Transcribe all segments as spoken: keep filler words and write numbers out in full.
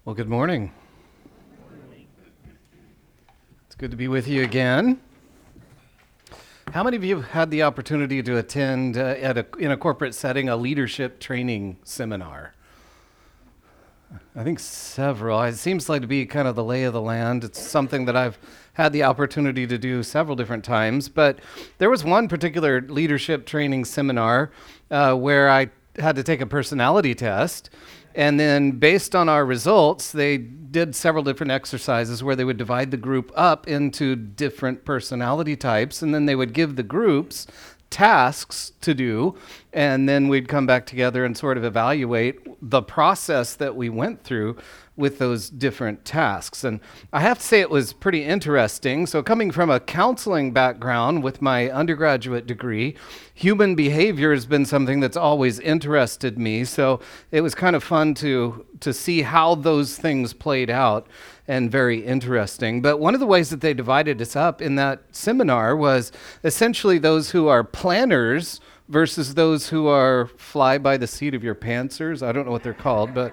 Well, good morning. It's good to be with you again. How many of you have had the opportunity to attend uh, at a, in a corporate setting a leadership training seminar? I think several. It seems like to be kind of the lay of the land. It's something that I've had the opportunity to do several different times, but there was one particular leadership training seminar uh, where I had to take a personality test. And then based on our results, they did several different exercises where they would divide the group up into different personality types, and then they would give the groups tasks to do, and then we'd come back together and sort of evaluate the process that we went through with those different tasks. And I have to say it was pretty interesting. So coming from a counseling background with my undergraduate degree, human behavior has been something that's always interested me. So it was kind of fun to to see how those things played out, and very interesting. But one of the ways that they divided us up in that seminar was essentially those who are planners versus those who are fly by the seat of your pantsers. I don't know what they're called, but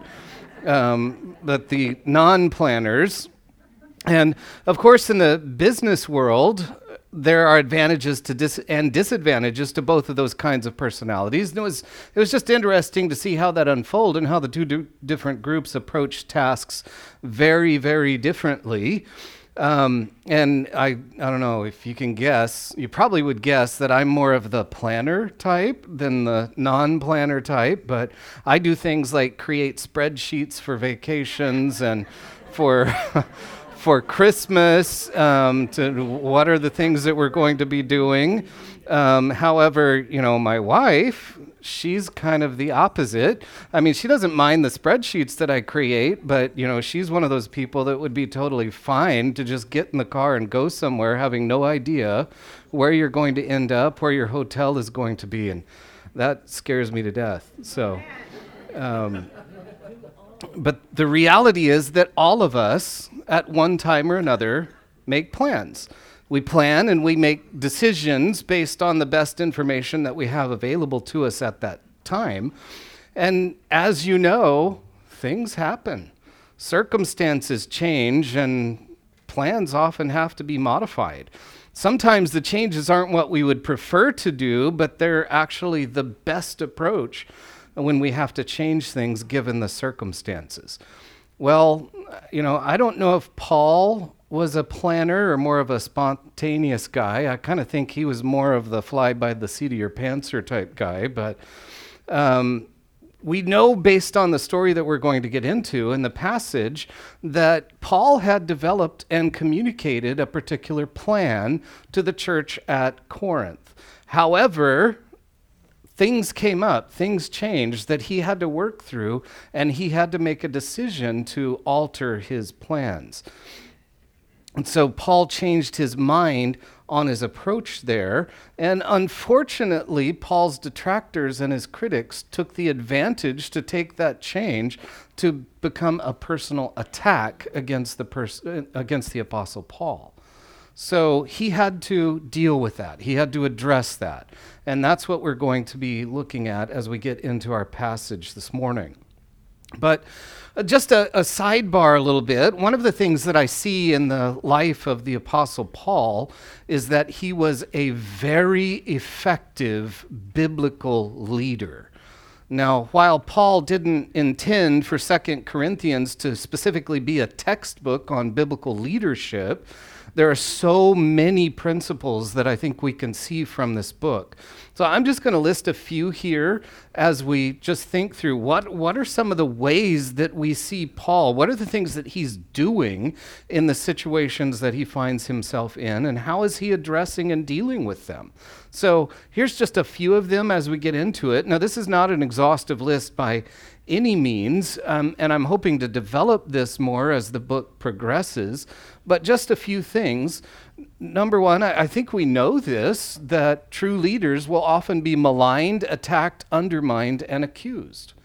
um, but the non-planners. And of course, in the business world, there are advantages to dis- and disadvantages to both of those kinds of personalities. And it was it was just interesting to see how that unfolded and how the two d- different groups approach tasks very, very differently. Um, and I I don't know if you can guess, you probably would guess that I'm more of the planner type than the non-planner type, but I do things like create spreadsheets for vacations and for for Christmas, um, to what are the things that we're going to be doing. Um, however, you know, my wife, she's kind of the opposite. I mean, she doesn't mind the spreadsheets that I create, but, you know, she's one of those people that would be totally fine to just get in the car and go somewhere having no idea where you're going to end up, where your hotel is going to be. And that scares me to death. So, um, but the reality is that all of us, at one time or another, make plans. We plan and we make decisions based on the best information that we have available to us at that time. And as you know, things happen. Circumstances change, and plans often have to be modified. Sometimes the changes aren't what we would prefer to do, but they're actually the best approach when we have to change things given the circumstances. Well, you know, I don't know if Paul was a planner or more of a spontaneous guy. I kind of think he was more of the fly by the seat of your pantser type guy, but um, we know based on the story that we're going to get into in the passage that Paul had developed and communicated a particular plan to the church at Corinth. However, things came up, things changed that he had to work through, and he had to make a decision to alter his plans. And so Paul changed his mind on his approach there, and unfortunately, Paul's detractors and his critics took the advantage to take that change to become a personal attack against the pers- against the Apostle Paul. So he had to deal with that. He had to address that. And that's what we're going to be looking at as we get into our passage this morning. But uh, just a, a sidebar a little bit, one of the things that I see in the life of the Apostle Paul is that he was a very effective biblical leader. Now, while Paul didn't intend for Second Corinthians to specifically be a textbook on biblical leadership, there are so many principles that I think we can see from this book. So I'm just going to list a few here as we just think through what, what are some of the ways that we see Paul, what are the things that he's doing in the situations that he finds himself in, and how is he addressing and dealing with them? So here's just a few of them as we get into it. Now, this is not an exhaustive list by any means, um, and I'm hoping to develop this more as the book progresses, but just a few things. Number one, I, I think we know this, that true leaders will often be maligned, attacked, undermined, and accused.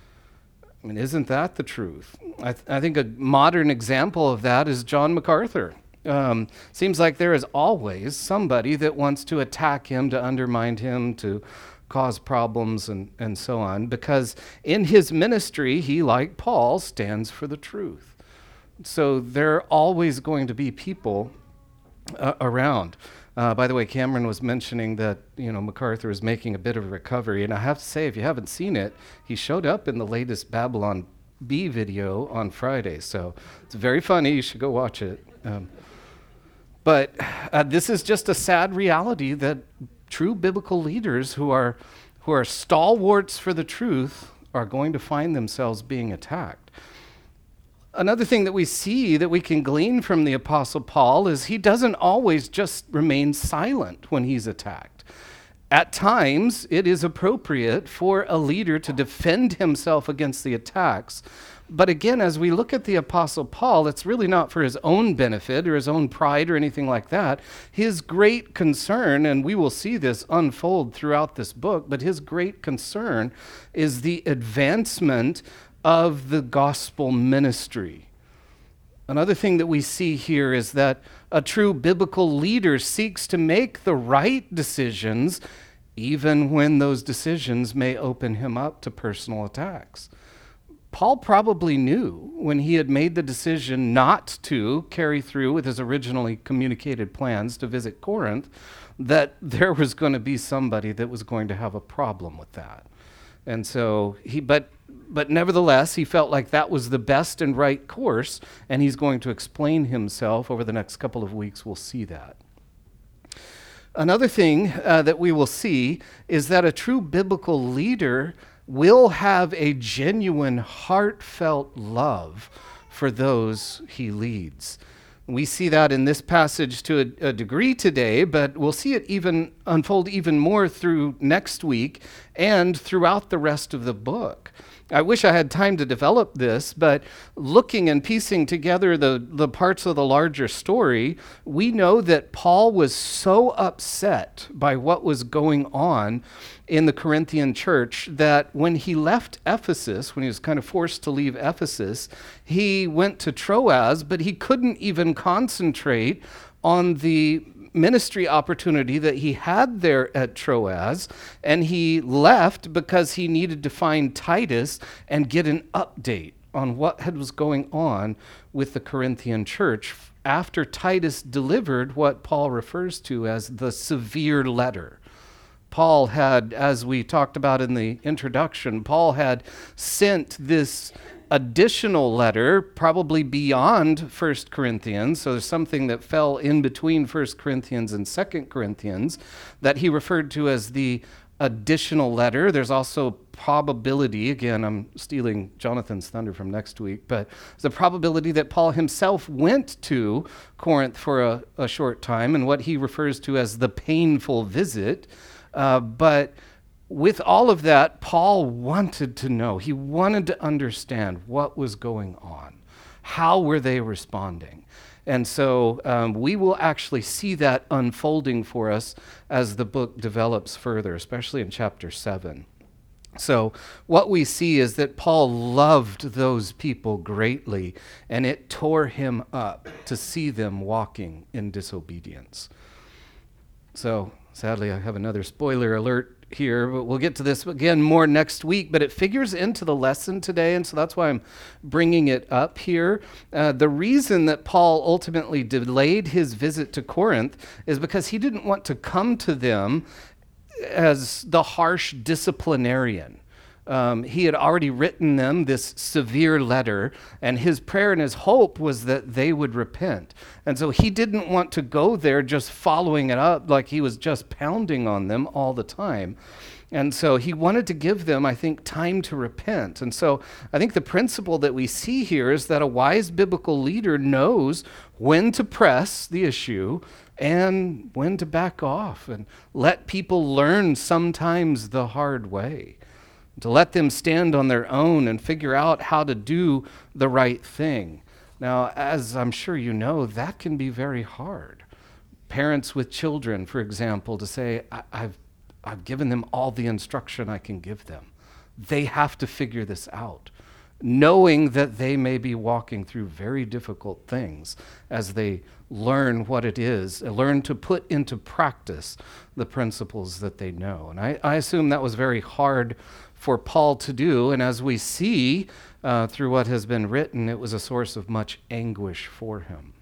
I mean, isn't that the truth? I, th- I think a modern example of that is John MacArthur. Um, seems like there is always somebody that wants to attack him, to undermine him, to cause problems and, and so on, because in his ministry, he, like Paul, stands for the truth. So there are always going to be people uh, around. Uh, by the way, Cameron was mentioning that, you know, MacArthur is making a bit of a recovery, and I have to say, if you haven't seen it, he showed up in the latest Babylon Bee video on Friday, so it's very funny. You should go watch it. Um, but uh, this is just a sad reality that true biblical leaders who are who are stalwarts for the truth are going to find themselves being attacked. Another thing that we see that we can glean from the Apostle Paul is he doesn't always just remain silent when he's attacked. At times, it is appropriate for a leader to defend himself against the attacks. But again, as we look at the Apostle Paul, it's really not for his own benefit or his own pride or anything like that. His great concern, and we will see this unfold throughout this book, but his great concern is the advancement of the gospel ministry. Another thing that we see here is that a true biblical leader seeks to make the right decisions, even when those decisions may open him up to personal attacks. Paul probably knew when he had made the decision not to carry through with his originally communicated plans to visit Corinth, that there was going to be somebody that was going to have a problem with that. And so he, but But nevertheless, he felt like that was the best and right course, and he's going to explain himself over the next couple of weeks. We'll see that. Another thing uh, that we will see is that a true biblical leader will have a genuine, heartfelt love for those he leads. We see that in this passage to a, a degree today, but we'll see it even unfold even more through next week and throughout the rest of the book. I wish I had time to develop this, but looking and piecing together the, the parts of the larger story, we know that Paul was so upset by what was going on in the Corinthian church that when he left Ephesus, when he was kind of forced to leave Ephesus, he went to Troas, but he couldn't even concentrate on the ministry opportunity that he had there at Troas, and he left because he needed to find Titus and get an update on what had was going on with the Corinthian church after Titus delivered what Paul refers to as the severe letter. Paul had, as we talked about in the introduction, Paul had sent this additional letter, probably beyond First Corinthians, so there's something that fell in between First Corinthians and Second Corinthians that he referred to as the additional letter. There's also probability, again, I'm stealing Jonathan's thunder from next week, but the probability that Paul himself went to Corinth for a, a short time and what he refers to as the painful visit. Uh, but with all of that, Paul wanted to know. He wanted to understand what was going on. How were they responding? And so um, we will actually see that unfolding for us as the book develops further, especially in chapter seven. So what we see is that Paul loved those people greatly, and it tore him up to see them walking in disobedience. So sadly, I have another spoiler alert here, but we'll get to this again more next week, but it figures into the lesson today, and so that's why I'm bringing it up here. Uh, the reason that Paul ultimately delayed his visit to Corinth is because he didn't want to come to them as the harsh disciplinarian. Um, he had already written them this severe letter, and his prayer and his hope was that they would repent. And so he didn't want to go there just following it up like he was just pounding on them all the time. And so he wanted to give them, I think, time to repent. And so I think the principle that we see here is that a wise biblical leader knows when to press the issue and when to back off and let people learn sometimes the hard way. To let them stand on their own and figure out how to do the right thing. Now, as I'm sure you know, that can be very hard. Parents with children, for example, to say, I- I've, I've given them all the instruction I can give them. They have to figure this out. knowing that they may be walking through very difficult things as they learn what it is, learn to put into practice the principles that they know. And I, I assume that was very hard for Paul to do, and as we see uh, through what has been written, it was a source of much anguish for him.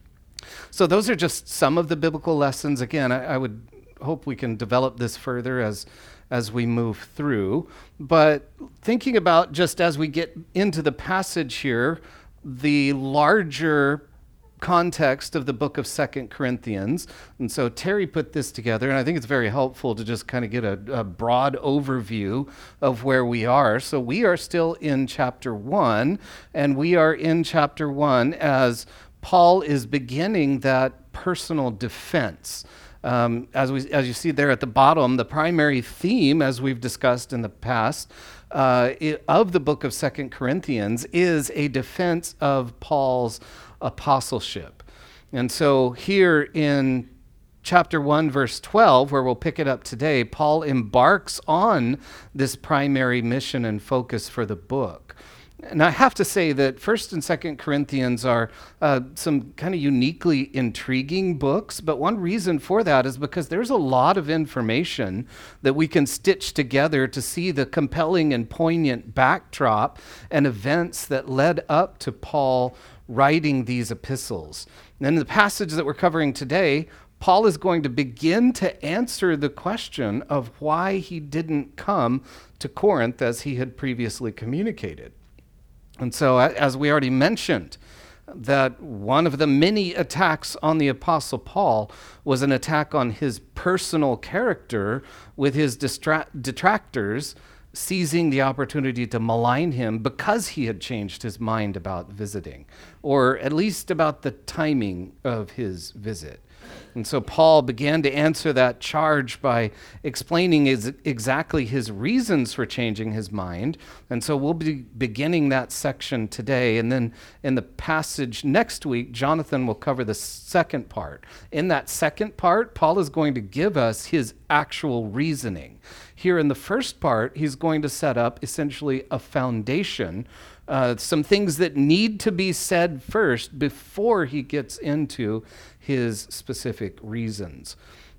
So those are just some of the biblical lessons. Again, I, I would hope we can develop this further as as we move through. But thinking about just as we get into the passage here, the larger context of the book of Second Corinthians. And so Terry put this together, and I think it's very helpful to just kind of get a, a broad overview of where we are. So we are still in chapter one, and we are in chapter one as Paul is beginning that personal defense. Um, as we, as you see there at the bottom, the primary theme, as we've discussed in the past, uh, it, of the book of Second Corinthians is a defense of Paul's apostleship. And so here in chapter one, verse twelve, where we'll pick it up today, Paul embarks on this primary mission and focus for the book. And I have to say that First and Second Corinthians are uh, some kind of uniquely intriguing books, but one reason for that is because there's a lot of information that we can stitch together to see the compelling and poignant backdrop and events that led up to Paul writing these epistles. And in the passage that we're covering today, Paul is going to begin to answer the question of why he didn't come to Corinth as he had previously communicated. And so, as we already mentioned, that one of the many attacks on the Apostle Paul was an attack on his personal character, with his distra- detractors seizing the opportunity to malign him because he had changed his mind about visiting, or at least about the timing of his visit. And so Paul began to answer that charge by explaining his, exactly his reasons for changing his mind. And so we'll be beginning that section today. And then in the passage next week, Jonathan will cover the second part. In that second part, Paul is going to give us his actual reasoning. Here in the first part, he's going to set up essentially a foundation, uh, some things that need to be said first before he gets into his specific reasons.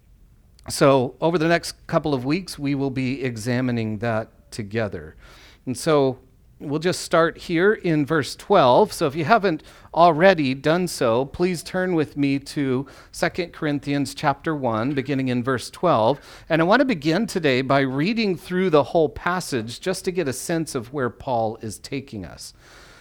So over the next couple of weeks, we will be examining that together. And so we'll just start here in verse twelve. So if you haven't already done so, please turn with me to Second Corinthians chapter one, beginning in verse twelve. And I want to begin today by reading through the whole passage just to get a sense of where Paul is taking us.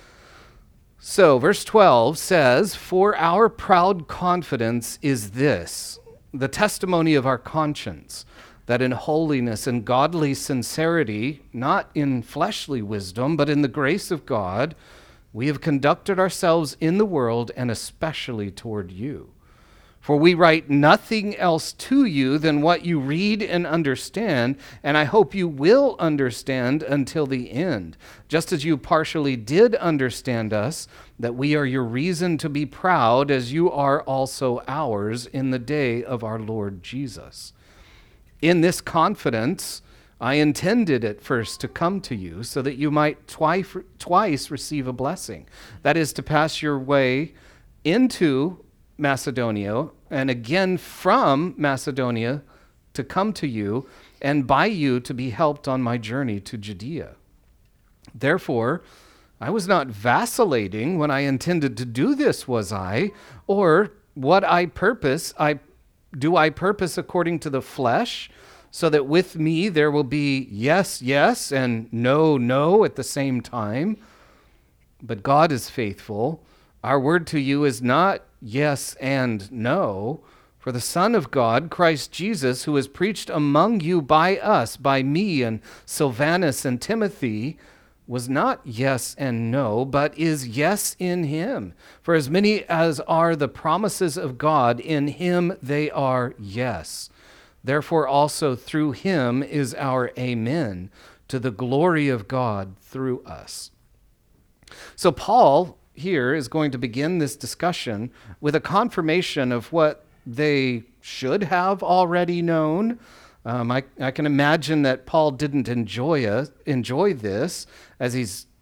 So, verse twelve says, "For our proud confidence is this, the testimony of our conscience, that in holiness and godly sincerity, not in fleshly wisdom, but in the grace of God, we have conducted ourselves in the world, and especially toward you. For we write nothing else to you than what you read and understand, and I hope you will understand until the end, just as you partially did understand us, that we are your reason to be proud, as you are also ours in the day of our Lord Jesus. In this confidence, I intended at first to come to you, so that you might twice, twice receive a blessing, that is, to pass your way into Macedonia, and again from Macedonia to come to you, and by you to be helped on my journey to Judea. Therefore, I was not vacillating when I intended to do this, was I? Or what I purpose, I do I purpose according to the flesh, so that with me there will be yes, yes, and no, no at the same time? But God is faithful. Our word to you is not yes and no, for the Son of God, Christ Jesus, who is preached among you by us, by me and Silvanus and Timothy, was not yes and no, but is yes in him. For as many as are the promises of God, in him they are yes. Therefore also through him is our amen, to the glory of God through us." So Paul here is going to begin this discussion with a confirmation of what they should have already known. Um, I, I can imagine that Paul didn't enjoy a, enjoy this, as he's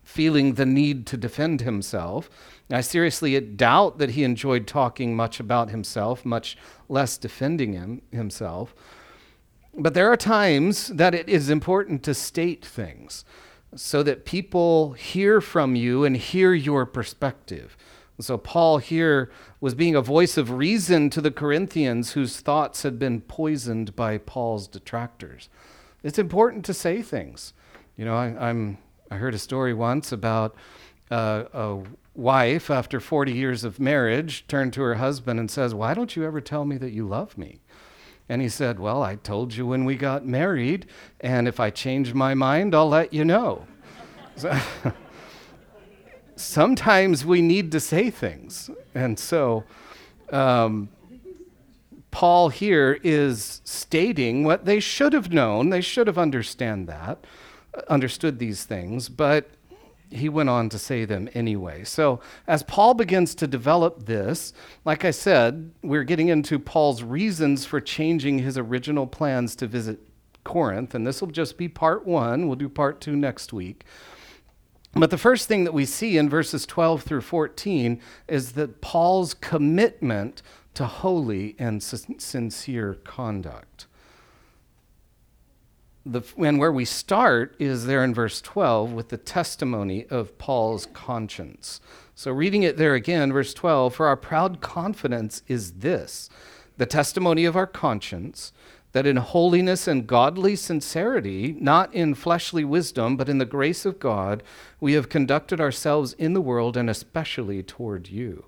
feeling the need to defend himself. I seriously doubt that he enjoyed talking much about himself, much less defending him, himself. But there are times that it is important to state things so that people hear from you and hear your perspective. So Paul here was being a voice of reason to the Corinthians whose thoughts had been poisoned by Paul's detractors. It's important to say things. You know, I, I'm I heard a story once about uh, a wife, after forty years of marriage, turned to her husband and says, "Why don't you ever tell me that you love me?" And he said, "Well, I told you when we got married, and if I change my mind, I'll let you know." So, sometimes we need to say things. And so um, Paul here is stating what they should have known. They should have understand that, understood these things, but he went on to say them anyway. So as Paul begins to develop this, like I said, we're getting into Paul's reasons for changing his original plans to visit Corinth, and this will just be part one. We'll do part two next week. But the first thing that we see in verses twelve through fourteen is that Paul's commitment to holy and sincere conduct. The, and where we start is there in verse twelve with the testimony of Paul's conscience. So reading it there again, verse twelve, "For our proud confidence is this, the testimony of our conscience, that in holiness and godly sincerity, not in fleshly wisdom, but in the grace of God, we have conducted ourselves in the world and especially toward you."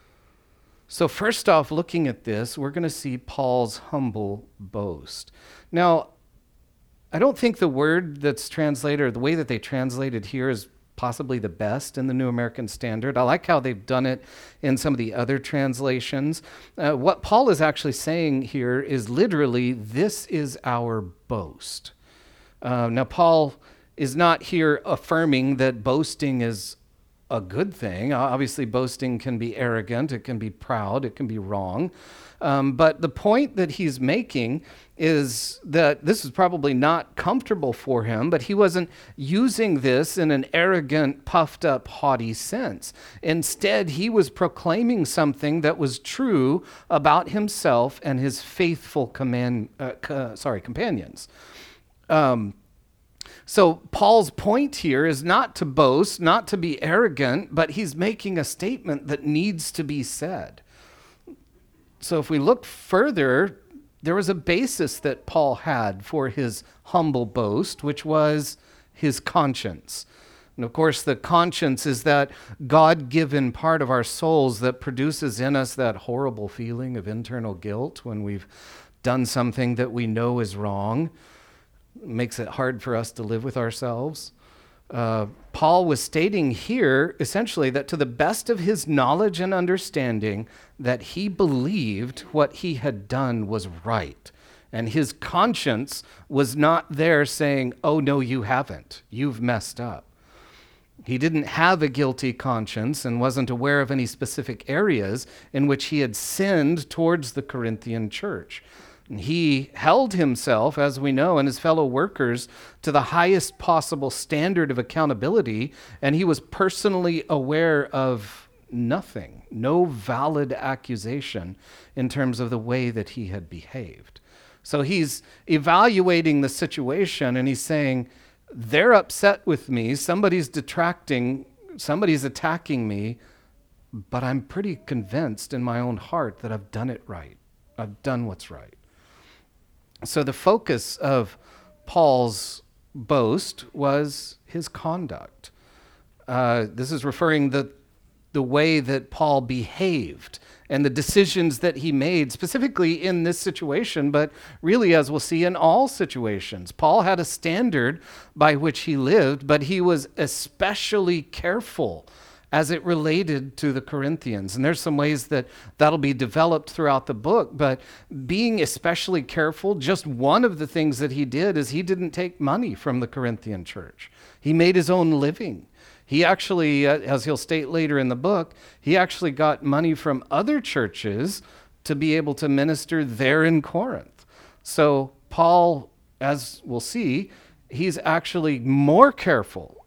So first off, looking at this, we're going to see Paul's humble boast. Now, I don't think the word that's translated, or the way that they translated here, is possibly the best in the New American Standard. I like how they've done it in some of the other translations. Uh, what Paul is actually saying here is literally, this is our boast. Uh, now, Paul is not here affirming that boasting is a good thing. Obviously, boasting can be arrogant, it can be proud, it can be wrong. Um, but the point that he's making is that this is probably not comfortable for him, but he wasn't using this in an arrogant, puffed up, haughty sense. Instead, he was proclaiming something that was true about himself and his faithful command, uh, uh, sorry, companions. Um, so Paul's point here is not to boast, not to be arrogant, but he's making a statement that needs to be said. So if we look further, there was a basis that Paul had for his humble boast, which was his conscience. And of course, the conscience is that God-given part of our souls that produces in us that horrible feeling of internal guilt when we've done something that we know is wrong. It makes it hard for us to live with ourselves. Uh, Paul was stating here, essentially, that to the best of his knowledge and understanding, that he believed what he had done was right. And his conscience was not there saying, "Oh, no, you haven't. You've messed up." He didn't have a guilty conscience and wasn't aware of any specific areas in which he had sinned towards the Corinthian church. He held himself, as we know, and his fellow workers to the highest possible standard of accountability, and he was personally aware of nothing, no valid accusation in terms of the way that he had behaved. So he's evaluating the situation, and he's saying, they're upset with me, somebody's detracting, somebody's attacking me, but I'm pretty convinced in my own heart that I've done it right. I've done what's right. So the focus of Paul's boast was his conduct. Uh, this is referring to the, the way that Paul behaved and the decisions that he made, specifically in this situation, but really, as we'll see, in all situations. Paul had a standard by which he lived, but he was especially careful as it related to the Corinthians. And there's some ways that that'll be developed throughout the book, but being especially careful, just one of the things that he did is he didn't take money from the Corinthian church. He made his own living. He actually, uh, as he'll state later in the book, he actually got money from other churches to be able to minister there in Corinth. So Paul, as we'll see, he's actually more careful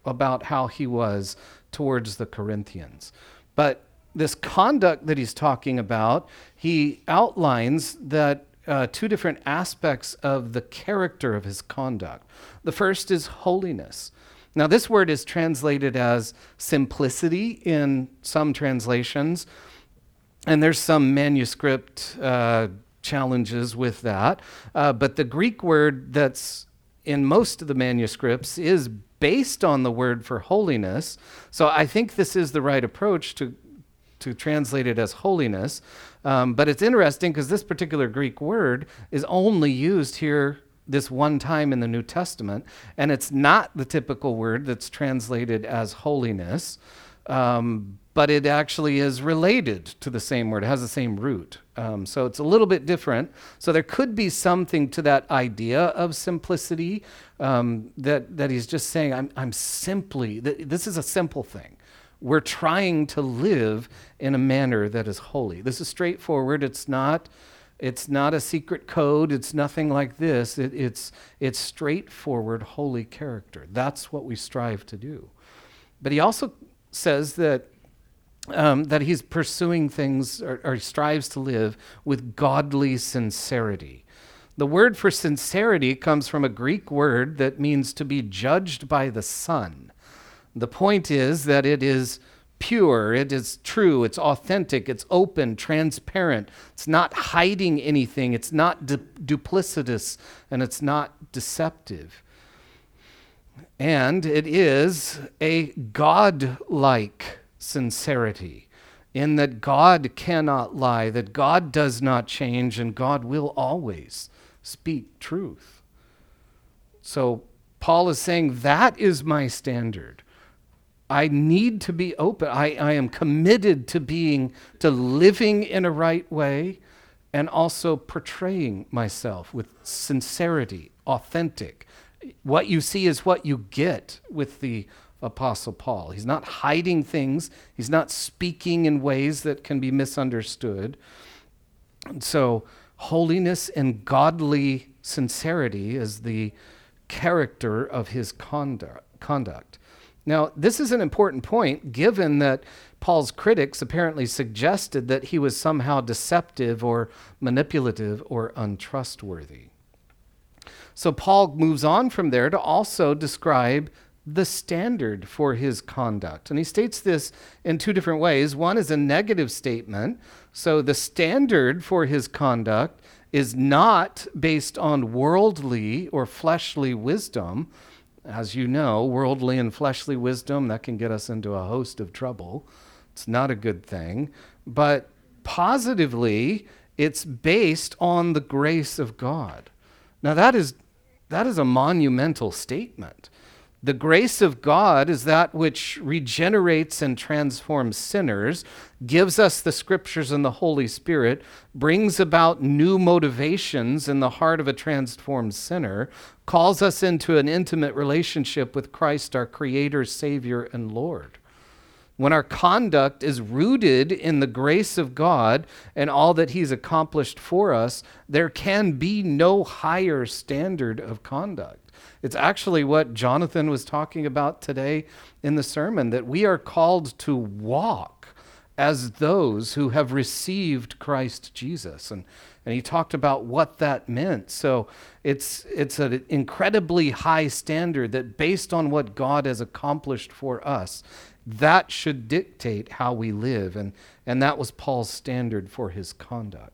about how he was towards the Corinthians. But this conduct that he's talking about, he outlines that uh, two different aspects of the character of his conduct. The first is holiness. Now, this word is translated as simplicity in some translations, and there's some manuscript uh, challenges with that. Uh, but the Greek word that's in most of the manuscripts is based on the word for holiness. So I think this is the right approach to, to translate it as holiness. Um, but it's interesting because this particular Greek word is only used here this one time in the New Testament, and it's not the typical word that's translated as holiness, um, but it actually is related to the same word. It has the same root. Um, so it's a little bit different. So there could be something to that idea of simplicity, um, that, that he's just saying, I'm, I'm simply, th- this is a simple thing. We're trying to live in a manner that is holy. This is straightforward. It's not It's not a secret code. It's nothing like this. It, it's, it's straightforward, holy character. That's what we strive to do. But he also says that, um, that he's pursuing things, or, or strives to live with godly sincerity. The word for sincerity comes from a Greek word that means to be judged by the sun. The point is that it is pure, it is true, it's authentic, it's open, transparent. It's not hiding anything, it's not du- duplicitous, and it's not deceptive. And it is a God-like sincerity, in that God cannot lie, that God does not change, and God will always speak truth. So Paul is saying that is my standard. I need to be open. I, I am committed to being, to living in a right way, and also portraying myself with sincerity, authentic. What you see is what you get with the Apostle Paul. He's not hiding things. He's not speaking in ways that can be misunderstood. And so holiness and godly sincerity is the character of his conduct. conduct. Now, this is an important point, given that Paul's critics apparently suggested that he was somehow deceptive or manipulative or untrustworthy. So Paul moves on from there to also describe the standard for his conduct. And he states this in two different ways. One is a negative statement. So the standard for his conduct is not based on worldly or fleshly wisdom. As you know, worldly and fleshly wisdom, that can get us into a host of trouble. It's not a good thing. But positively, it's based on the grace of God. Now, that is, that is a monumental statement. The grace of God is that which regenerates and transforms sinners, gives us the scriptures and the Holy Spirit, brings about new motivations in the heart of a transformed sinner, calls us into an intimate relationship with Christ, our Creator, Savior, and Lord. When our conduct is rooted in the grace of God and all that He's accomplished for us, there can be no higher standard of conduct. It's actually what Jonathan was talking about today in the sermon, that we are called to walk as those who have received Christ Jesus. And, and he talked about what that meant. So it's, it's an incredibly high standard that, based on what God has accomplished for us, that should dictate how we live. And, and that was Paul's standard for his conduct.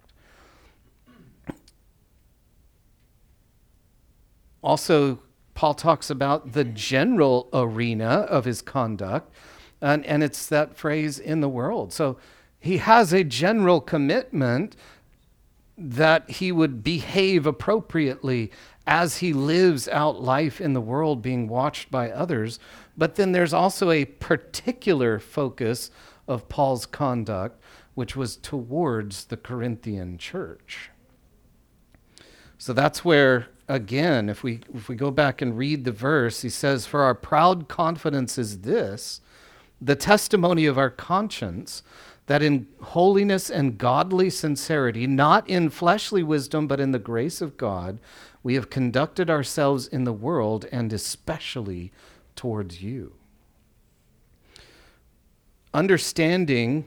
Also, Paul talks about the general arena of his conduct, and, and it's that phrase, in the world. So he has a general commitment that he would behave appropriately as he lives out life in the world, being watched by others. But then there's also a particular focus of Paul's conduct, which was towards the Corinthian church. So that's where, again, if we if we go back and read the verse, he says, "For our proud confidence is this, the testimony of our conscience, that in holiness and godly sincerity, not in fleshly wisdom, but in the grace of God, we have conducted ourselves in the world, and especially towards you." understanding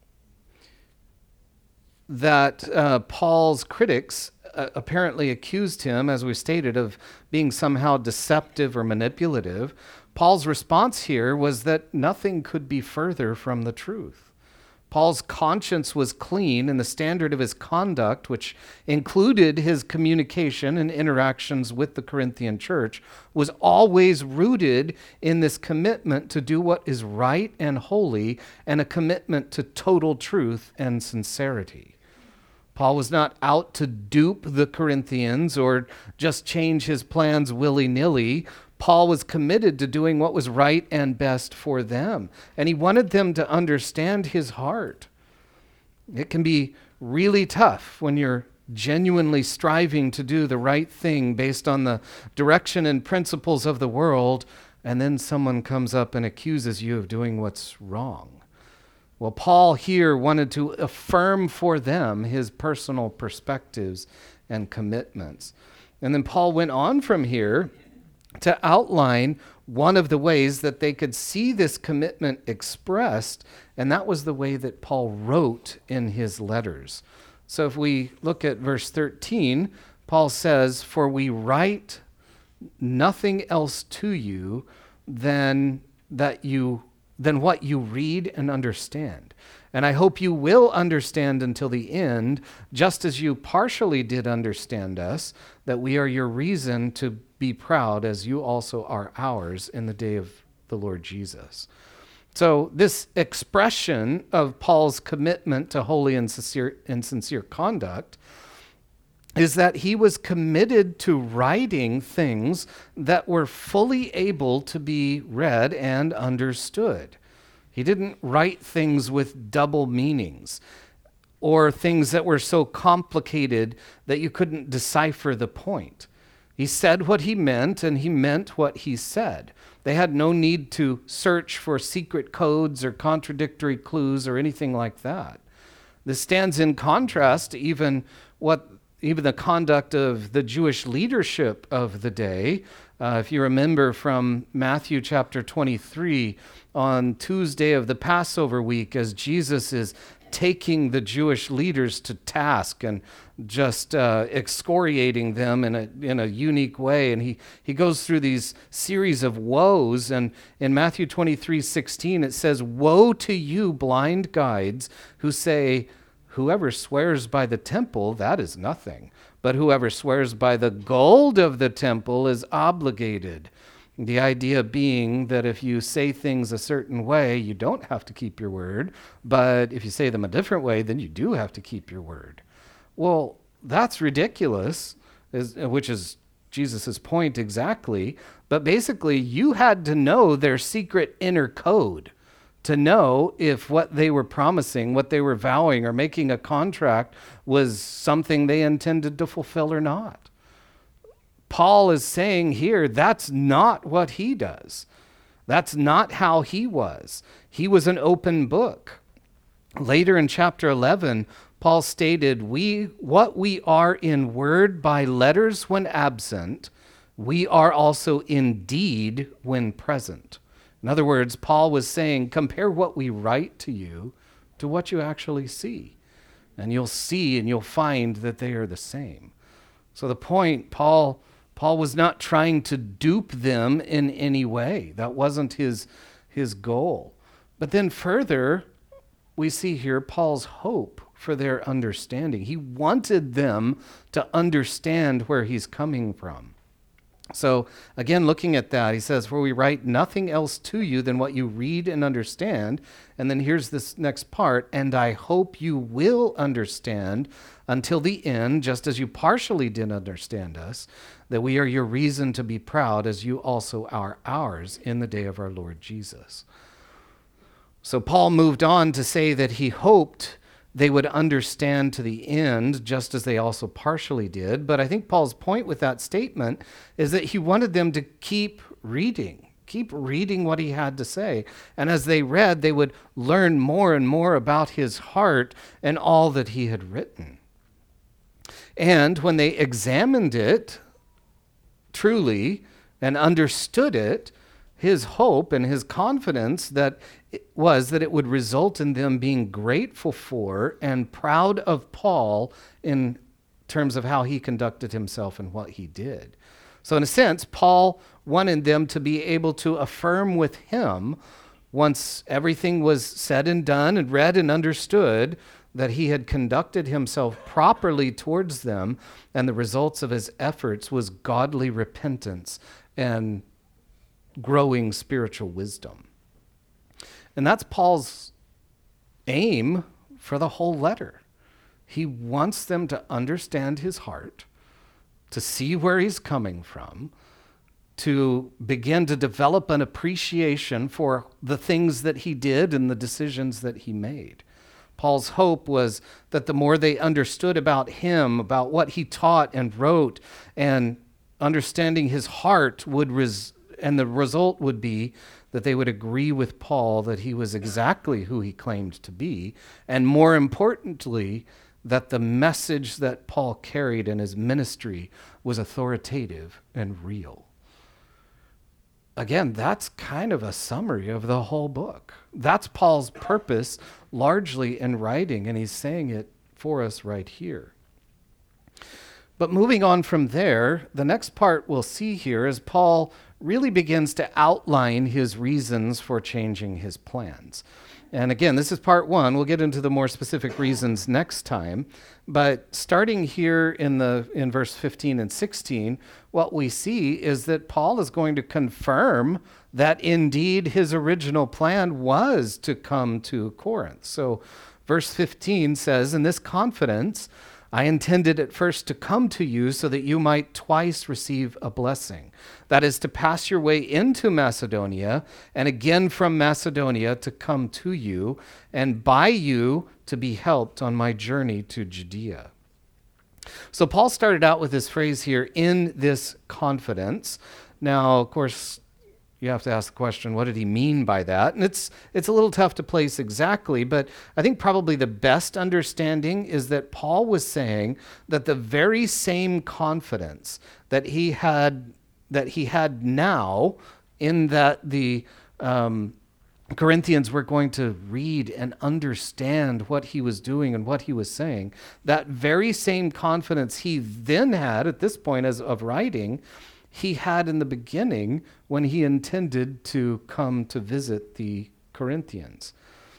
that uh, Paul's critics uh, apparently accused him, as we stated, of being somehow deceptive or manipulative, Paul's response here was that nothing could be further from the truth. Paul's conscience was clean, and the standard of his conduct, which included his communication and interactions with the Corinthian church, was always rooted in this commitment to do what is right and holy, and a commitment to total truth and sincerity. Paul was not out to dupe the Corinthians or just change his plans willy-nilly. Paul was committed to doing what was right and best for them, and he wanted them to understand his heart. It can be really tough when you're genuinely striving to do the right thing based on the direction and principles of the world, and then someone comes up and accuses you of doing what's wrong. Well, Paul here wanted to affirm for them his personal perspectives and commitments. And then Paul went on from here to outline one of the ways that they could see this commitment expressed, and that was the way that Paul wrote in his letters. So if we look at verse thirteen, Paul says, "For we write nothing else to you than that you than what you read and understand. And I hope you will understand until the end, just as you partially did understand us, that we are your reason to be proud, as you also are ours in the day of the Lord Jesus." So this expression of Paul's commitment to holy and sincere, and sincere conduct is that he was committed to writing things that were fully able to be read and understood. He didn't write things with double meanings or things that were so complicated that you couldn't decipher the point. He said what he meant, and he meant what he said. They had no need to search for secret codes or contradictory clues or anything like that. This stands in contrast to even what even the conduct of the Jewish leadership of the day. Uh, if you remember from Matthew chapter twenty-three, on Tuesday of the Passover week, as Jesus is taking the Jewish leaders to task and just uh, excoriating them in a in a unique way. And he, he goes through these series of woes. And in Matthew twenty-three sixteen, it says, "Woe to you, blind guides, who say, 'Whoever swears by the temple, that is nothing. But whoever swears by the gold of the temple is obligated.'" The idea being that if you say things a certain way, you don't have to keep your word. But if you say them a different way, then you do have to keep your word. Well, that's ridiculous, is, which is Jesus' point exactly. But basically, you had to know their secret inner code to know if what they were promising, what they were vowing, or making a contract was something they intended to fulfill or not. Paul is saying here, that's not what he does. That's not how he was. He was an open book. Later in chapter eleven, Paul stated, "We, what we are in word by letters when absent, we are also in deed when present." In other words, Paul was saying, compare what we write to you to what you actually see. And you'll see and you'll find that they are the same. So the point, Paul, Paul was not trying to dupe them in any way. That wasn't his, his goal. But then further, we see here Paul's hope for their understanding. He wanted them to understand where he's coming from. So again, looking at that, he says, "For we write nothing else to you than what you read and understand." And then here's this next part, "And I hope you will understand until the end, just as you partially did understand us, that we are your reason to be proud, as you also are ours in the day of our Lord Jesus." So Paul moved on to say that he hoped they would understand to the end, just as they also partially did. But I think Paul's point with that statement is that he wanted them to keep reading, keep reading what he had to say. And as they read, they would learn more and more about his heart and all that he had written. And when they examined it truly and understood it, his hope and his confidence that it was that it would result in them being grateful for and proud of Paul in terms of how he conducted himself and what he did. So in a sense, Paul wanted them to be able to affirm with him, once everything was said and done and read and understood, that he had conducted himself properly towards them, and the results of his efforts was godly repentance and growing spiritual wisdom. And that's Paul's aim for the whole letter. He wants them to understand his heart, to see where he's coming from, to begin to develop an appreciation for the things that he did and the decisions that he made. Paul's hope was that the more they understood about him, about what he taught and wrote, and understanding his heart would res- and the result would be that they would agree with Paul that he was exactly who he claimed to be, and more importantly, that the message that Paul carried in his ministry was authoritative and real. Again, that's kind of a summary of the whole book. That's Paul's purpose largely in writing, and he's saying it for us right here. But moving on from there, the next part we'll see here is Paul really begins to outline his reasons for changing his plans. And again, this is part one. We'll get into the more specific reasons next time. But starting here in the in verse fifteen and sixteen, what we see is that Paul is going to confirm that indeed his original plan was to come to Corinth. So verse fifteen says, "In this confidence, I intended at first to come to you so that you might twice receive a blessing. That is, to pass your way into Macedonia, and again from Macedonia to come to you, and by you to be helped on my journey to Judea." So Paul started out with this phrase here, "in this confidence." Now, of course, you have to ask the question, what did he mean by that? And it's it's a little tough to place exactly, but I think probably the best understanding is that Paul was saying that the very same confidence that he had that he had now, in that the um, Corinthians were going to read and understand what he was doing and what he was saying, that very same confidence he then had at this point as of writing, he had in the beginning when he intended to come to visit the Corinthians.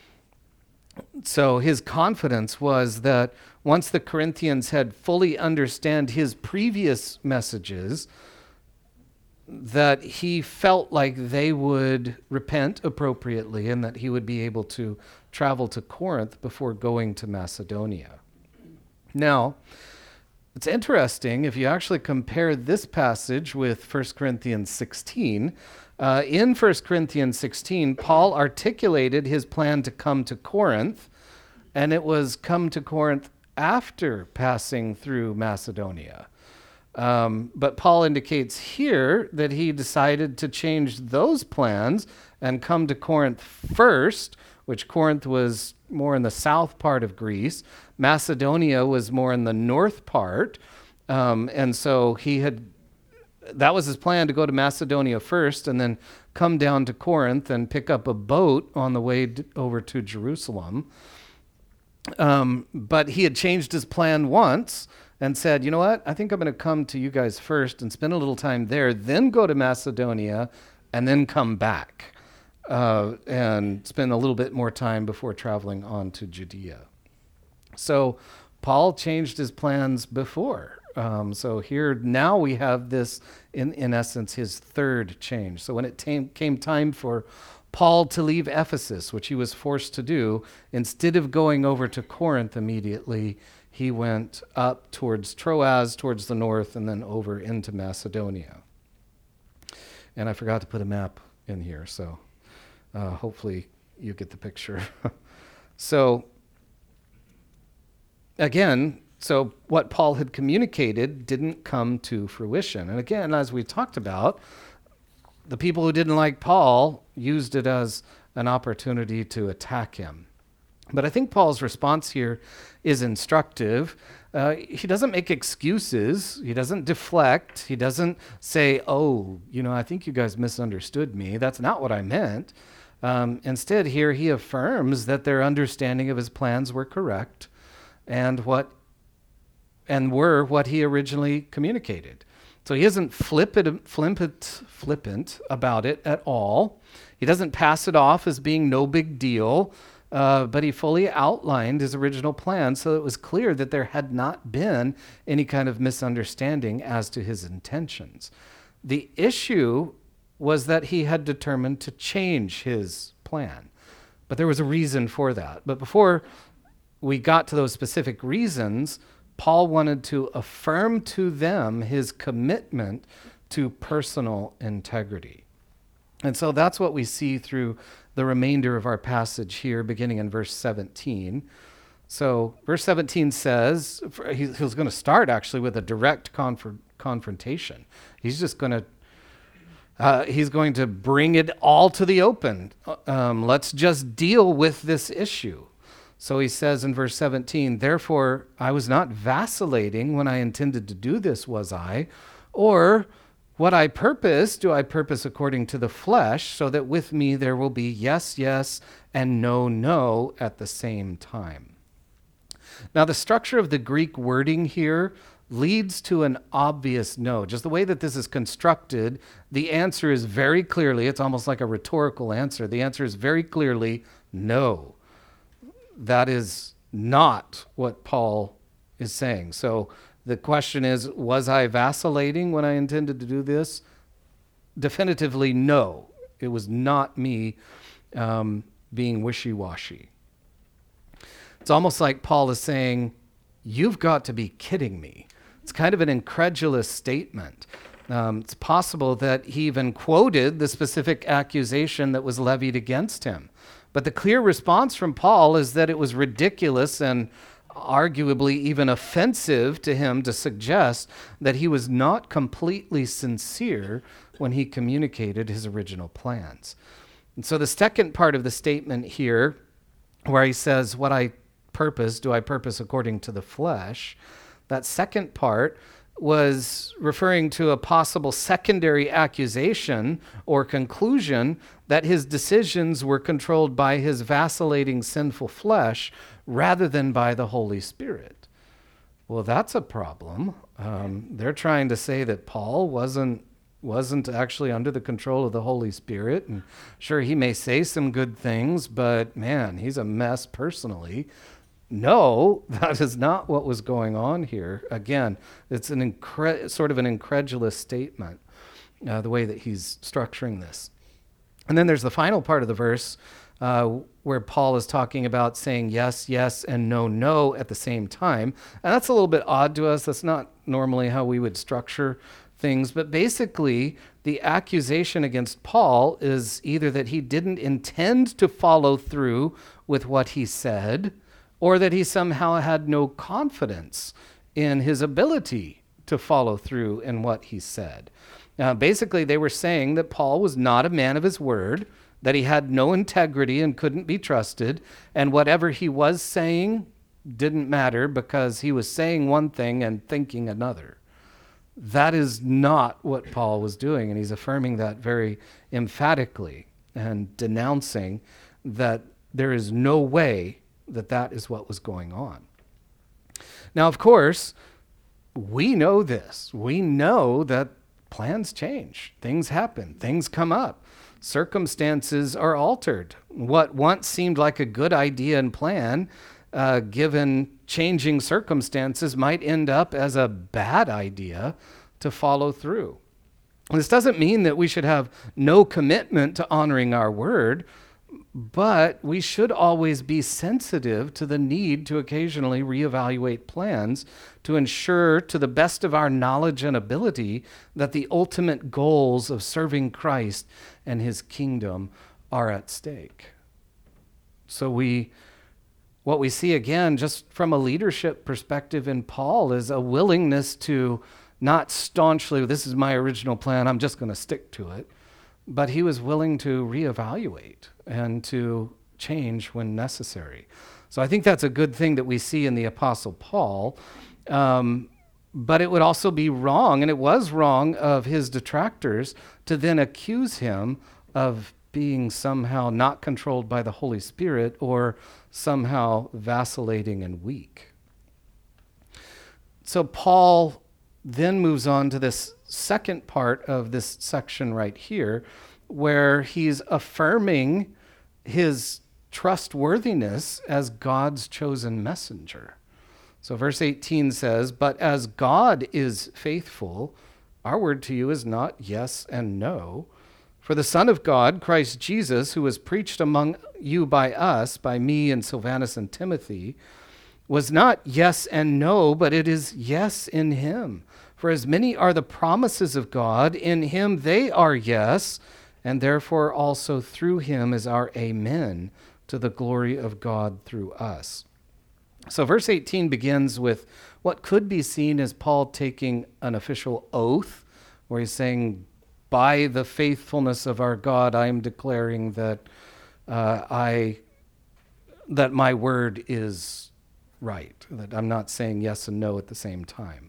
So his confidence was that once the Corinthians had fully understand his previous messages, that he felt like they would repent appropriately and that he would be able to travel to Corinth before going to Macedonia. Now, it's interesting if you actually compare this passage with First Corinthians sixteen. Uh, in First Corinthians sixteen, Paul articulated his plan to come to Corinth, and it was come to Corinth after passing through Macedonia. Um, but Paul indicates here that he decided to change those plans and come to Corinth first, which Corinth was more in the south part of Greece. Macedonia was more in the north part. Um, and so he had, that was his plan, to go to Macedonia first and then come down to Corinth and pick up a boat on the way d- over to Jerusalem. Um, but he had changed his plan once and said, you know what, I think I'm going to come to you guys first and spend a little time there, then go to Macedonia, and then come back. Uh, and spend a little bit more time before traveling on to Judea. So Paul changed his plans before. Um, so here now we have this, in, in essence, his third change. So when it tam- came time for Paul to leave Ephesus, which he was forced to do, instead of going over to Corinth immediately, he went up towards Troas, towards the north, and then over into Macedonia. And I forgot to put a map in here, so... Uh, hopefully you get the picture. So again, so what Paul had communicated didn't come to fruition. And again, as we talked about, the people who didn't like Paul used it as an opportunity to attack him. But I think Paul's response here is instructive. Uh, he doesn't make excuses. He doesn't deflect. He doesn't say, oh, you know, I think you guys misunderstood me. That's not what I meant. Um, instead, here he affirms that their understanding of his plans were correct and what and were what he originally communicated. So he isn't flippant, flippant, flippant about it at all. He doesn't pass it off as being no big deal, uh, but he fully outlined his original plan so it was clear that there had not been any kind of misunderstanding as to his intentions. The issue was that he had determined to change his plan, but there was a reason for that. But before we got to those specific reasons, Paul wanted to affirm to them his commitment to personal integrity. And so that's what we see through the remainder of our passage here, beginning in verse seventeen. So verse seventeen says, he's going to start actually with a direct conf- confrontation. He's just going to, uh, he's going to bring it all to the open. Um, let's just deal with this issue. So he says in verse seventeen, therefore I was not vacillating when I intended to do this, was I? Or what I purpose, do I purpose according to the flesh, so that with me there will be yes, yes, and no, no at the same time. Now the structure of the Greek wording here leads to an obvious no. Just the way that this is constructed, the answer is very clearly, it's almost like a rhetorical answer. The answer is very clearly no. That is not what Paul is saying. So the question is, was I vacillating when I intended to do this? Definitively no. It was not me um, being wishy-washy. It's almost like Paul is saying, you've got to be kidding me. It's kind of an incredulous statement. Um, it's possible that he even quoted the specific accusation that was levied against him. But the clear response from Paul is that it was ridiculous and arguably even offensive to him to suggest that he was not completely sincere when he communicated his original plans. And so the second part of the statement here, where he says, what I purpose, do I purpose according to the flesh? That second part was referring to a possible secondary accusation or conclusion that his decisions were controlled by his vacillating sinful flesh rather than by the Holy Spirit. Well, that's a problem. Um, they're trying to say that Paul wasn't wasn't actually under the control of the Holy Spirit. And sure, he may say some good things, but man, he's a mess personally. No, that is not what was going on here. Again, it's an incre- sort of an incredulous statement, uh, the way that he's structuring this. And then there's the final part of the verse uh, where Paul is talking about saying yes, yes, and no, no at the same time. And that's a little bit odd to us. That's not normally how we would structure things. But basically, the accusation against Paul is either that he didn't intend to follow through with what he said, or that he somehow had no confidence in his ability to follow through in what he said. Uh, basically, they were saying that Paul was not a man of his word, that he had no integrity and couldn't be trusted, and whatever he was saying didn't matter because he was saying one thing and thinking another. That is not what Paul was doing, and he's affirming that very emphatically and denouncing that there is no way that that is what was going on. Now, of course, we know this. We know that plans change. Things happen. Things come up. Circumstances are altered. What once seemed like a good idea and plan, uh, given changing circumstances, might end up as a bad idea to follow through. This doesn't mean that we should have no commitment to honoring our word, but we should always be sensitive to the need to occasionally reevaluate plans to ensure, to the best of our knowledge and ability, that the ultimate goals of serving Christ and his kingdom are at stake. So we, what we see again, just from a leadership perspective in Paul, is a willingness to not staunchly, this is my original plan, I'm just going to stick to it, but he was willing to reevaluate and to change when necessary. So I think that's a good thing that we see in the Apostle Paul. Um, but it would also be wrong, and it was wrong of his detractors to then accuse him of being somehow not controlled by the Holy Spirit or somehow vacillating and weak. So Paul then moves on to this second part of this section right here, where he's affirming his trustworthiness as God's chosen messenger. So verse eighteen says, "But as God is faithful, our word to you is not yes and no. For the Son of God, Christ Jesus, who was preached among you by us, by me and Silvanus and Timothy, was not yes and no, but it is yes in him. For as many are the promises of God, in him they are yes, and therefore also through him is our amen, to the glory of God through us." So verse eighteen begins with what could be seen as Paul taking an official oath, where he's saying, by the faithfulness of our God, I am declaring that uh, I that my word is right, that I'm not saying yes and no at the same time.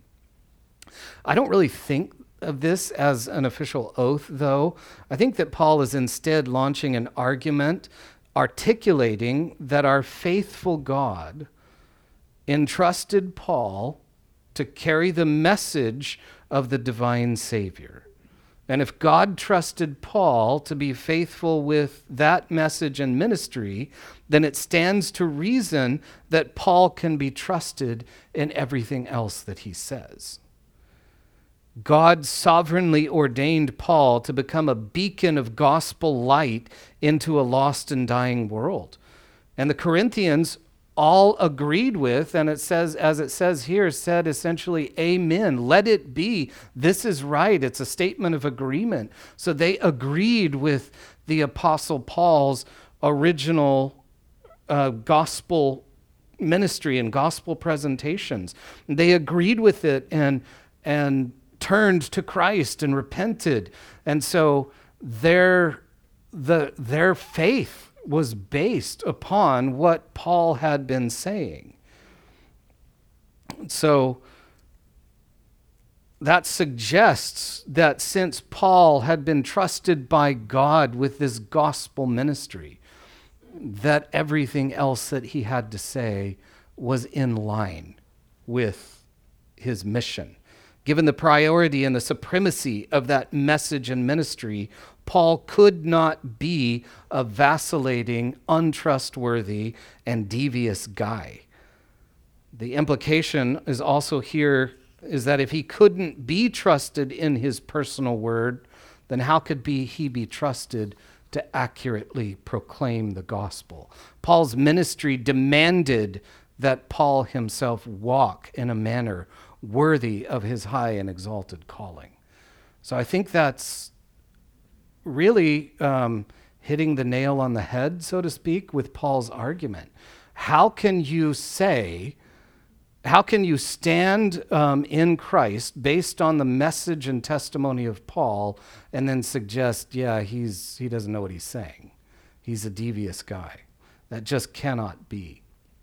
I don't really think of this as an official oath, though. I think that Paul is instead launching an argument, articulating that our faithful God entrusted Paul to carry the message of the divine Savior. And if God trusted Paul to be faithful with that message and ministry, then it stands to reason that Paul can be trusted in everything else that he says. God sovereignly ordained Paul to become a beacon of gospel light into a lost and dying world. And the Corinthians all agreed with, and it says, as it says here, said essentially, amen, let it be. This is right. It's a statement of agreement. So they agreed with the Apostle Paul's original uh, gospel ministry and gospel presentations. They agreed with it and and turned to Christ and repented. And so their the their faith was based upon what Paul had been saying. So that suggests that since Paul had been trusted by God with this gospel ministry, that everything else that he had to say was in line with his mission. Given the priority and the supremacy of that message and ministry, Paul could not be a vacillating, untrustworthy, and devious guy. The implication is also here is that if he couldn't be trusted in his personal word, then how could be he be trusted to accurately proclaim the gospel? Paul's ministry demanded that Paul himself walk in a manner worthy of his high and exalted calling. So I think that's really um, hitting the nail on the head, so to speak, with Paul's argument. How can you say, how can you stand um, in Christ based on the message and testimony of Paul and then suggest, yeah, he's he doesn't know what he's saying. He's a devious guy. That just cannot be.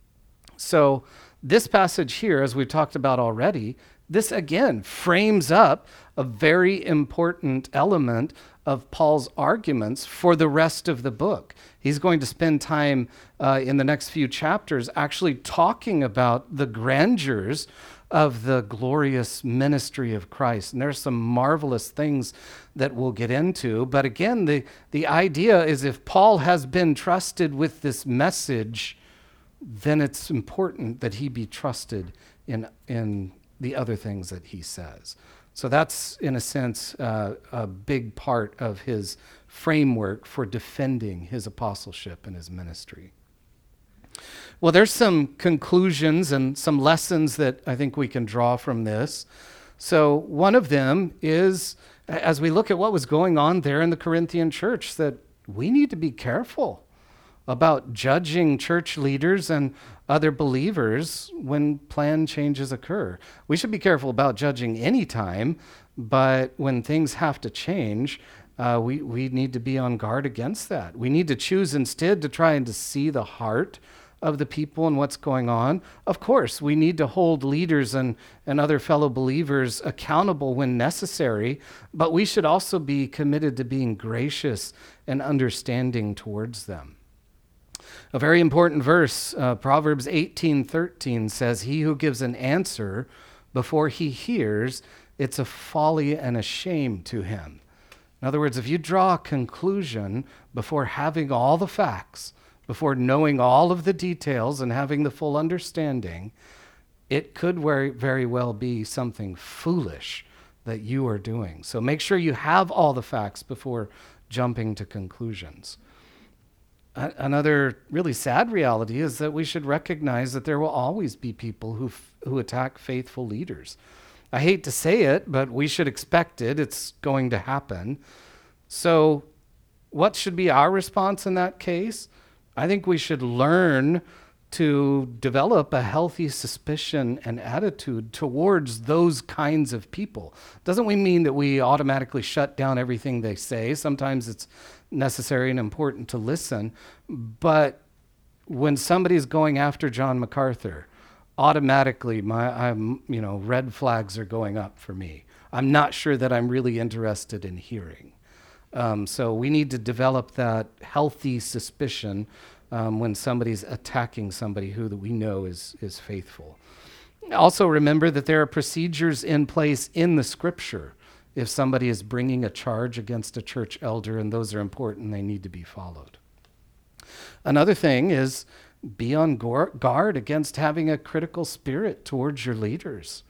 So this passage here, as we've talked about already, this again frames up a very important element of Paul's arguments for the rest of the book. He's going to spend time uh, in the next few chapters actually talking about the grandeurs of the glorious ministry of Christ. And there's some marvelous things that we'll get into. But again, the, the idea is if Paul has been trusted with this message, then it's important that he be trusted in, in the other things that he says. So that's, in a sense, uh, a big part of his framework for defending his apostleship and his ministry. Well, there's some conclusions and some lessons that I think we can draw from this. So one of them is, as we look at what was going on there in the Corinthian church, that we need to be careful about judging church leaders and other believers when plan changes occur. We should be careful about judging any time, but when things have to change, uh, we, we need to be on guard against that. We need to choose instead to try and to see the heart of the people and what's going on. Of course, we need to hold leaders and, and other fellow believers accountable when necessary, but we should also be committed to being gracious and understanding towards them. A very important verse, uh, Proverbs eighteen thirteen says, "He who gives an answer before he hears, it's a folly and a shame to him." In other words, if you draw a conclusion before having all the facts, before knowing all of the details and having the full understanding, it could very, very well be something foolish that you are doing. So make sure you have all the facts before jumping to conclusions. A- another really sad reality is that we should recognize that there will always be people who f- who attack faithful leaders. I hate to say it, but we should expect it. It's going to happen. So what should be our response in that case? I think we should learn to develop a healthy suspicion and attitude towards those kinds of people. Doesn't we mean that we automatically shut down everything they say? Sometimes it's necessary and important to listen. But when somebody's going after John MacArthur, automatically my I'm you know red flags are going up for me. I'm not sure that I'm really interested in hearing. Um, so we need to develop that healthy suspicion um, when somebody's attacking somebody who that we know is is faithful. Also remember that there are procedures in place in the scripture if somebody is bringing a charge against a church elder, and those are important. They need to be followed. Another thing is be on guard against having a critical spirit towards your leaders.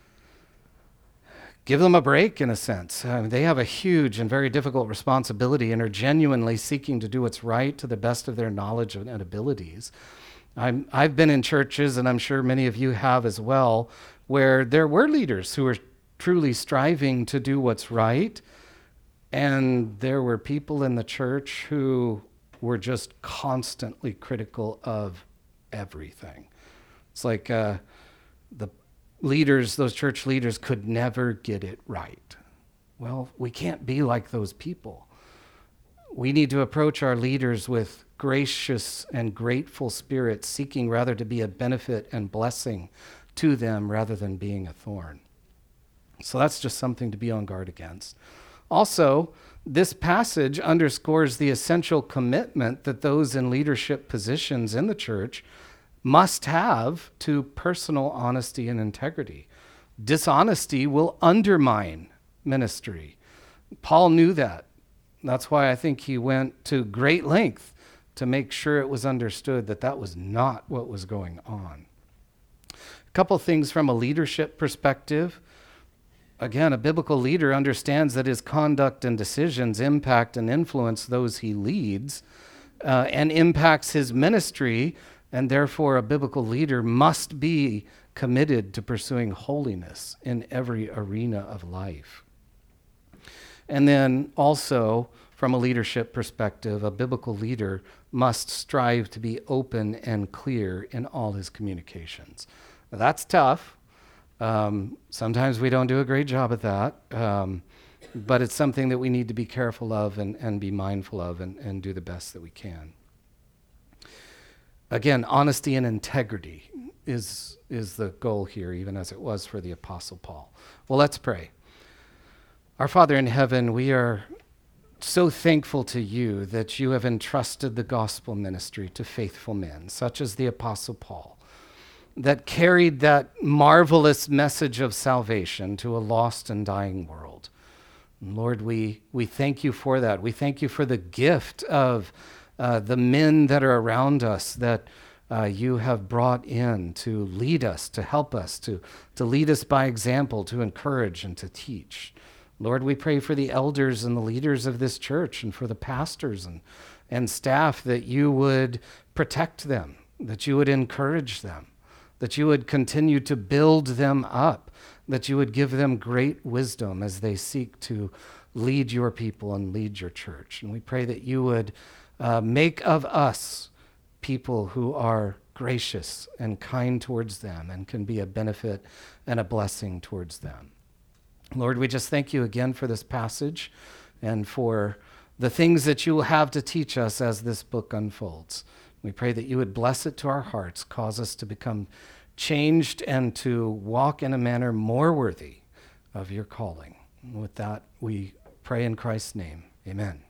Give them a break, in a sense. Uh, they have a huge and very difficult responsibility and are genuinely seeking to do what's right to the best of their knowledge and abilities. I'm, I've been in churches, and I'm sure many of you have as well, where there were leaders who were truly striving to do what's right, and there were people in the church who were just constantly critical of everything. It's like uh, the leaders, those church leaders could never get it right. Well, we can't be like those people. We need to approach our leaders with gracious and grateful spirits, seeking rather to be a benefit and blessing to them rather than being a thorn. So that's just something to be on guard against. Also, this passage underscores the essential commitment that those in leadership positions in the church must have to personal honesty and integrity. Dishonesty will undermine ministry. Paul knew that. That's why I think he went to great length to make sure it was understood that that was not what was going on. A couple things from a leadership perspective. Again, a biblical leader understands that his conduct and decisions impact and influence those he leads uh, and impacts his ministry, and therefore a biblical leader must be committed to pursuing holiness in every arena of life. And then also, from a leadership perspective, a biblical leader must strive to be open and clear in all his communications. Now, that's tough. Um, sometimes we don't do a great job at that, um, but it's something that we need to be careful of and, and be mindful of and, and do the best that we can. Again, honesty and integrity is, is the goal here, even as it was for the Apostle Paul. Well, let's pray. Our Father in heaven, we are so thankful to you that you have entrusted the gospel ministry to faithful men, such as the Apostle Paul, that carried that marvelous message of salvation to a lost and dying world. And Lord, we, we thank you for that. We thank you for the gift of uh, the men that are around us that uh, you have brought in to lead us, to help us, to, to lead us by example, to encourage and to teach. Lord, we pray for the elders and the leaders of this church and for the pastors and, and staff that you would protect them, that you would encourage them, that you would continue to build them up, that you would give them great wisdom as they seek to lead your people and lead your church. And we pray that you would uh, make of us people who are gracious and kind towards them and can be a benefit and a blessing towards them. Lord, we just thank you again for this passage and for the things that you will have to teach us as this book unfolds. We We pray that you would bless it to our hearts, cause us to become changed and to walk in a manner more worthy of your calling. And with that, we pray in Christ's name. Amen.